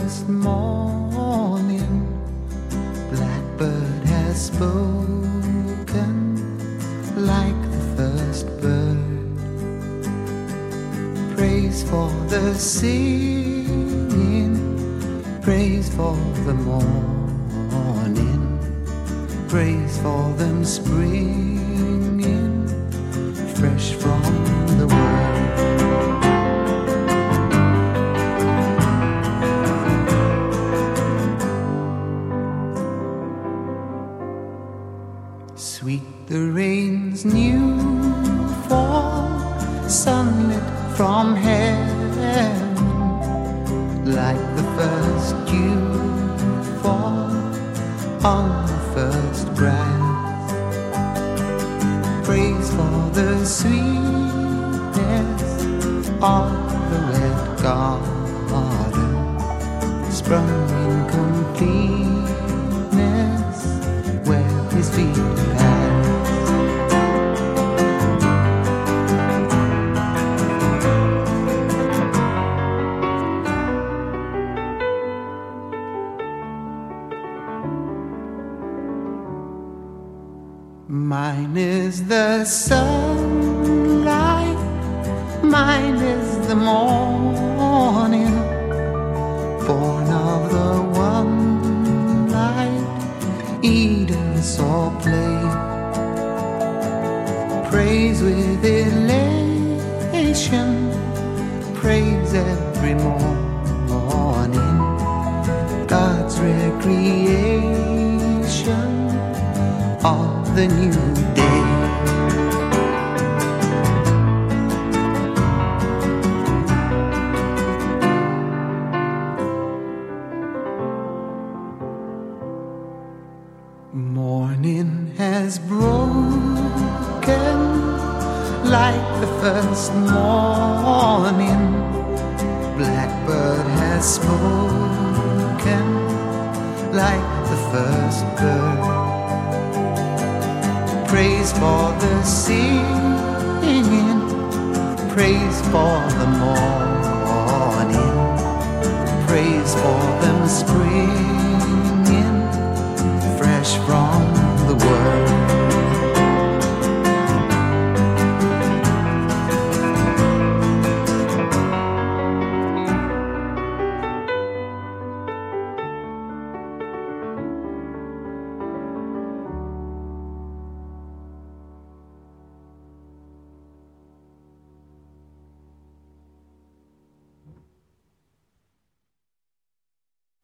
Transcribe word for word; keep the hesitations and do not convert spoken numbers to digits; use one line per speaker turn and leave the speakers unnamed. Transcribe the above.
first morning, blackbird has spoken like the first bird. Praise for the singing, praise for the morning, praise for them springing fresh from the world. Sweet the rain's new fall, sunlit from heaven, like the first dew fall on the first grass. Praise for the sweetness of the wet garden, sprung in completeness where his feet mine is the sunlight, mine is the morning, born of the one light, Eden saw play. Praise with elation, praise every morning, God's recreation of the new day. Morning has broken like the first morning, blackbird has spoken like the first bird. Praise for the singing, praise for the morning, praise for the